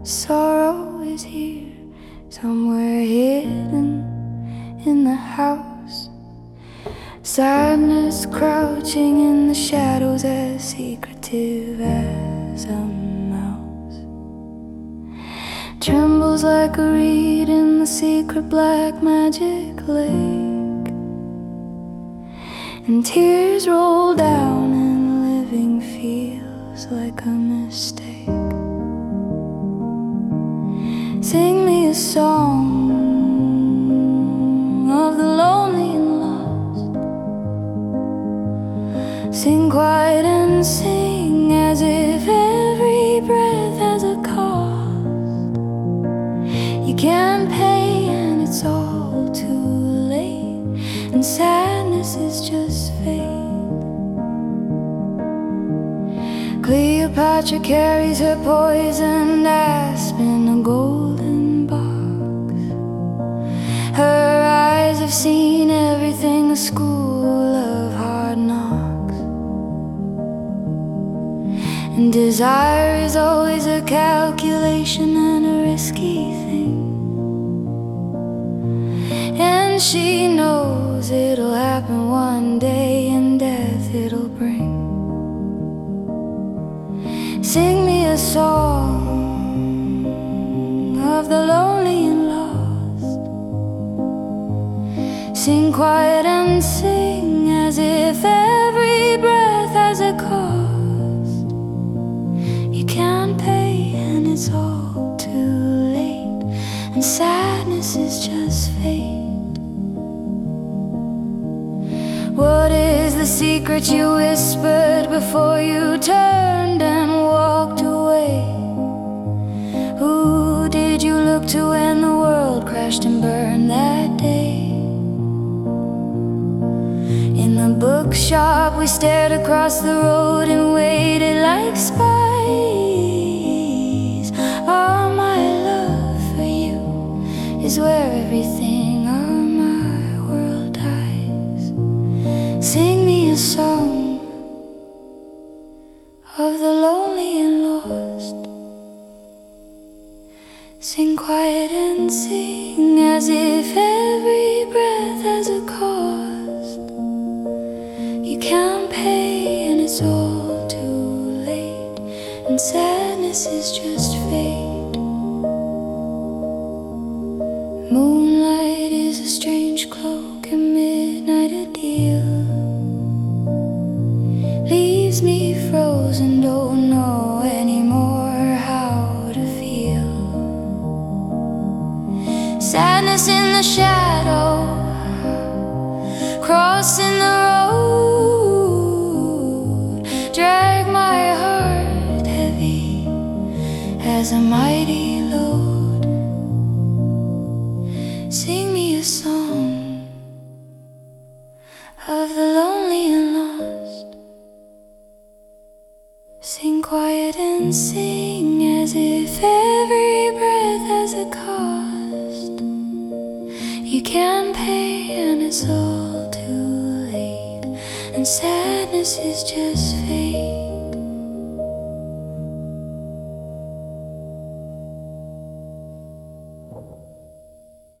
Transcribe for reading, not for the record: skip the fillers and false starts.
Sorrow is here, somewhere hidden in the house. Sadness crouching in the shadows, as secretive as a mouse. Trembles like a reed in the secret black magic lake, and tears roll down and living feels like a mistake. Sing me a song of the lonely and lost. Sing quiet and sing as if every breath has a cost. You can't pay and it's all too late, and sadness is just fate. Cleopatra carries her poisoned aspen, a golden box. Her eyes have seen everything, a school of hard knocks. And desire is always a calculation and a risky thing, and she knows it'll happen one day, and death it'll bring. Sing me a song of the lonely and lost. Sing quiet and sing as if every breath has a cost. You can't pay and it's all too late, and sadness is just fate. What is the secret you whispered before you turned and walked away? Who did you look to when the world crashed and burned that day? In the bookshop we stared across the road and waited like spies. All my love for you is where everything on my world dies. Sing me a song of the lonely and lost. Sing quiet and sing as if every breath has a cost. You can't pay and it's all too late, and sadness is just fate. Moonlight is a strange cloak and midnight a deal. Leaves me frozen, don't know anymore how to feel. Sadness in the shadow, crossing the road. Drag my heart heavy as a mighty load. Sing me a song of the lonely and lost. Sing quiet and sing as if every breath has a cost. You can't pay and it's all too late, and sadness is just fate.